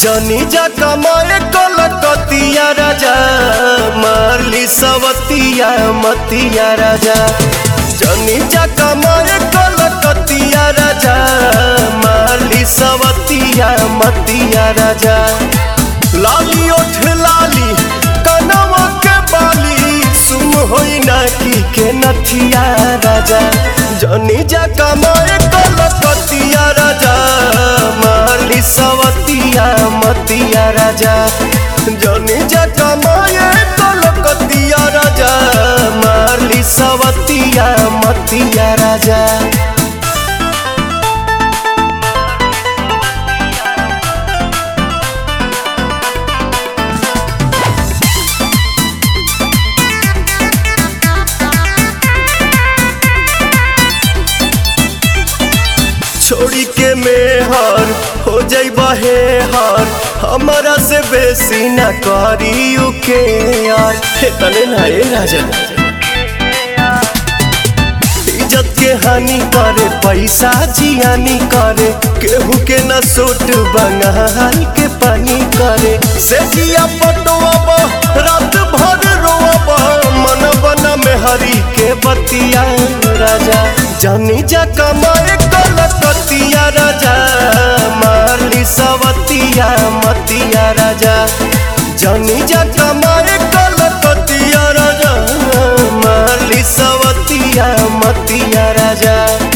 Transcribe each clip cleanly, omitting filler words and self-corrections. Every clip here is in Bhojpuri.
जनी जा कमाए कलकतिया राजा मारली सवतिया मतिया राजा। जनी जा कमाए कलकतिया राजा मारली सवतिया मतिया राजा। लाली ओठ लाली कनवा के बाली सुन होई ना के नथिया राजा। जनी जा कमाए कलकतिया राजा मारली सवतिया मतिया राजा। जनी जा कमाए कलकतिया राजा मारली सवतिया मतिया राजा। छोड़ी के मेहर हो जाइबा हे हर हमारा से बेसी न करी के यार। हे तने ना ए राजा इज्जत के हानि करे पैसा जियानी करे केहू के न सूट बंगाल के पानी करे। से जिया पटोबा रात भर रोबा मन बना में हरी के बतिया राजा। जनी जा कमाए कलकतिया राजा मारली सवतिया मतिया राजा। जनी जा कमाए कलकतिया राजा मारली सवतिया मतिया राजा।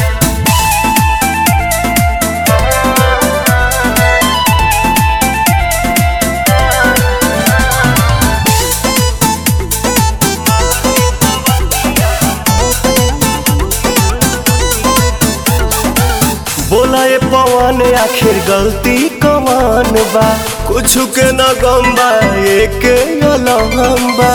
बोला ये पवन आखिर गलती कवन बा कुछ के न गम्बा एक अलहम्बा।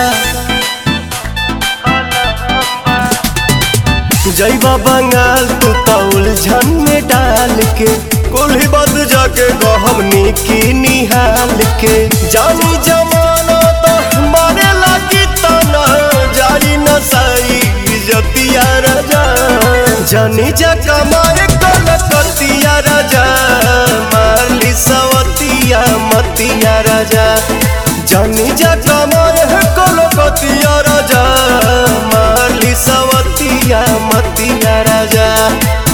जैबा बंगाल तू तो उलझन में डाल के कुल्ही बद जाके गहमनी की निहाल के। जानी जमाना तो मारे लगी तना जारी नसाई जतिया राजा। जनी जा कमाए कलकतिया राजा मारली सवतिया मतिया राजा। जनी जा कमाए कलकतिया राजा मारली सवतिया मतिया राजा।